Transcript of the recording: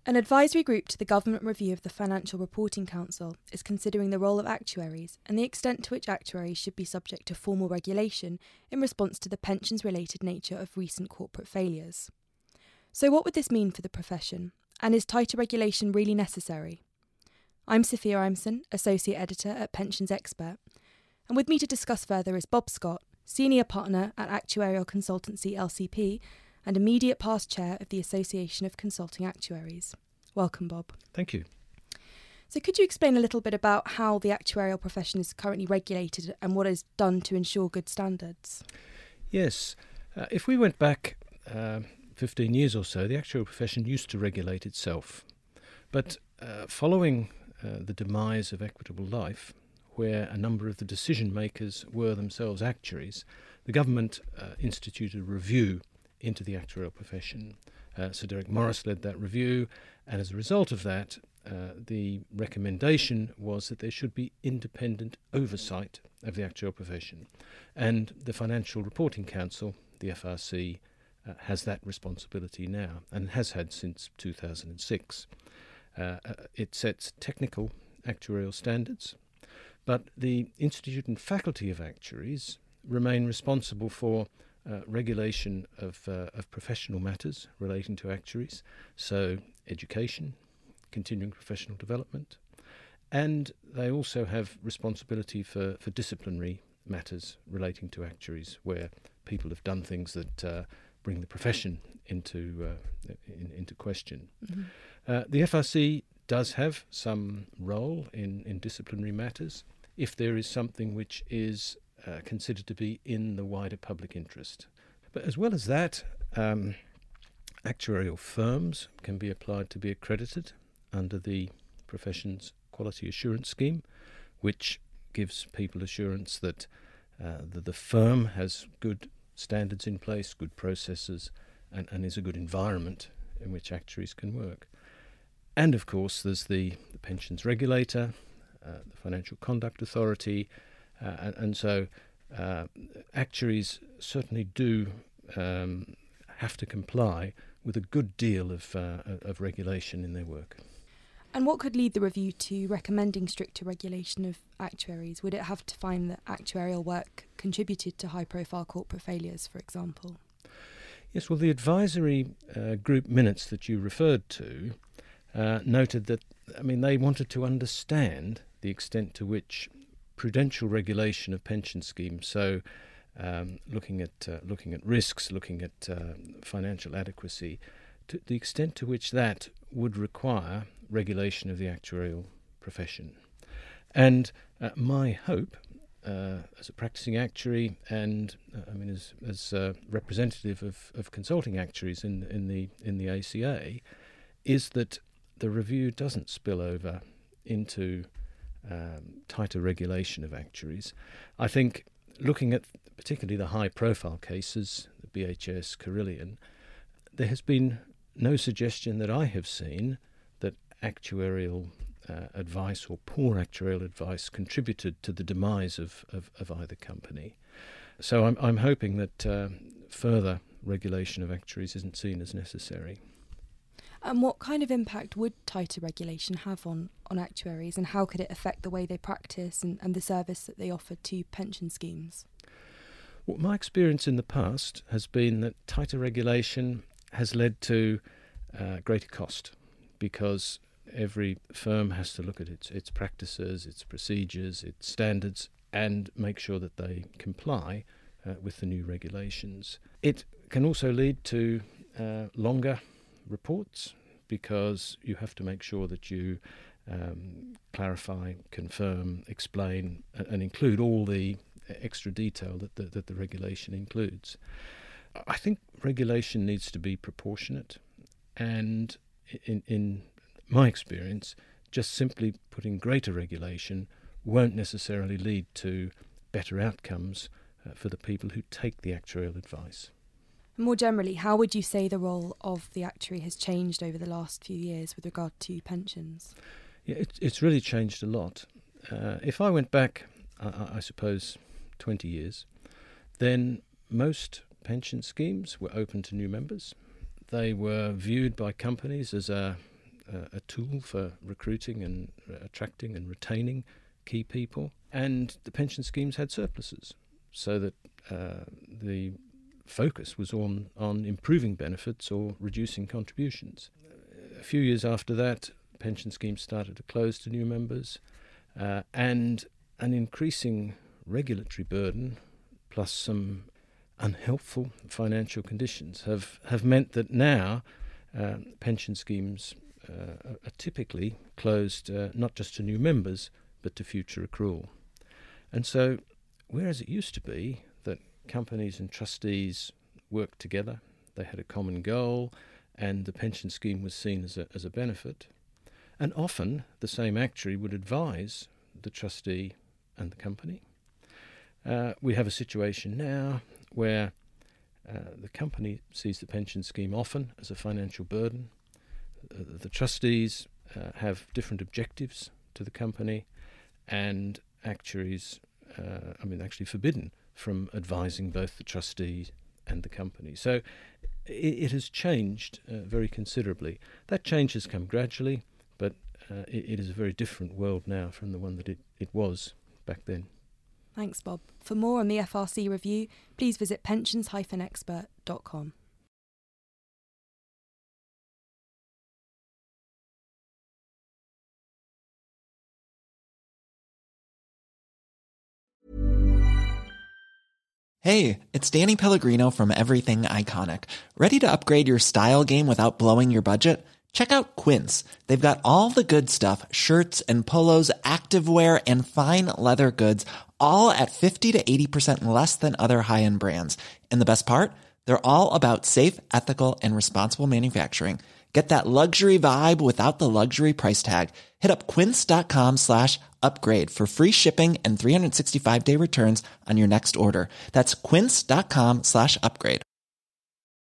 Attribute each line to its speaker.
Speaker 1: An advisory group to the government review of the Financial Reporting Council is considering the role of actuaries and the extent to which actuaries should be subject to formal regulation in response to the pensions-related nature of recent corporate failures. So what would this mean for the profession, and is tighter regulation really necessary? I'm Sophia Imson, Associate Editor at Pensions Expert, and with me to discuss further is Bob Scott, Senior Partner at Actuarial Consultancy LCP, and immediate past chair of the Association of Consulting Actuaries. Welcome, Bob.
Speaker 2: Thank you.
Speaker 1: So could you explain a little bit about how the actuarial profession is currently regulated and what is done to ensure good standards?
Speaker 2: Yes. If we went back 15 years or so, the actuarial profession used to regulate itself. But following the demise of Equitable Life, where a number of the decision makers were themselves actuaries, the government instituted a review into the actuarial profession. Sir Derek Morris led that review, and as a result of that, the recommendation was that there should be independent oversight of the actuarial profession. And the Financial Reporting Council, the FRC, has that responsibility now, and has had since 2006. It sets technical actuarial standards, but the Institute and Faculty of Actuaries remain responsible for regulation of professional matters relating to actuaries, so education, continuing professional development, and they also have responsibility for disciplinary matters relating to actuaries, where people have done things that bring the profession into question. Mm-hmm. The FRC does have some role in disciplinary matters if there is something which is considered to be in the wider public interest. But as well as that, actuarial firms can be applied to be accredited under the profession's quality assurance scheme, which gives people assurance that the firm has good standards in place, good processes, and is a good environment in which actuaries can work. And of course, there's the pensions regulator, the Financial Conduct Authority, and so actuaries certainly do have to comply with a good deal of regulation in their work.
Speaker 1: And what could lead the review to recommending stricter regulation of actuaries? Would it have to find that actuarial work contributed to high-profile corporate failures, for example?
Speaker 2: Yes, well, the advisory group minutes that you referred to noted that, they wanted to understand the extent to which prudential regulation of pension schemes, so looking at risks, looking at financial adequacy, to the extent to which that would require regulation of the actuarial profession. And my hope, as a practicing actuary and as representative of consulting actuaries in the ACA, is that the review doesn't spill over into tighter regulation of actuaries. I think looking at particularly the high-profile cases, the BHS, Carillion, there has been no suggestion that I have seen that actuarial advice or poor actuarial advice contributed to the demise of either company. So I'm hoping that further regulation of actuaries isn't seen as necessary.
Speaker 1: And what kind of impact would tighter regulation have on actuaries, and how could it affect the way they practice and the service that they offer to pension schemes?
Speaker 2: Well, my experience in the past has been that tighter regulation has led to greater cost, because every firm has to look at its practices, its procedures, its standards, and make sure that they comply with the new regulations. It can also lead to longer reports, because you have to make sure that you clarify, confirm, explain, and include all the extra detail that the regulation includes. I think regulation needs to be proportionate, and in my experience, just simply putting greater regulation won't necessarily lead to better outcomes for the people who take the actuarial advice.
Speaker 1: More generally, how would you say the role of the actuary has changed over the last few years with regard to pensions?
Speaker 2: Yeah, it's really changed a lot. If I went back, I suppose, 20 years, then most pension schemes were open to new members. They were viewed by companies as a a tool for recruiting and attracting and retaining key people. And the pension schemes had surpluses, so that the focus was on improving benefits or reducing contributions. A few years after that, pension schemes started to close to new members, and an increasing regulatory burden plus some unhelpful financial conditions have meant that now pension schemes are typically closed not just to new members but to future accrual. And so, whereas it used to be that companies and trustees worked together, they had a common goal, and the pension scheme was seen as a benefit, and often the same actuary would advise the trustee and the company. We have a situation now where the company sees the pension scheme often as a financial burden. The trustees have different objectives to the company, and actuaries actually forbidden from advising both the trustee and the company. So it has changed very considerably. That change has come gradually, but it is a very different world now from the one that it was back then.
Speaker 1: Thanks, Bob. For more on the FRC review, please visit pensions-expert.com.
Speaker 3: Hey, it's Danny Pellegrino from Everything Iconic. Ready to upgrade your style game without blowing your budget? Check out Quince. They've got all the good stuff, shirts and polos, activewear, and fine leather goods, all at 50 to 80% less than other high-end brands. And the best part? They're all about safe, ethical, and responsible manufacturing. Get that luxury vibe without the luxury price tag. Hit up quince.com/upgrade for free shipping and 365-day returns on your next order. That's quince.com/upgrade.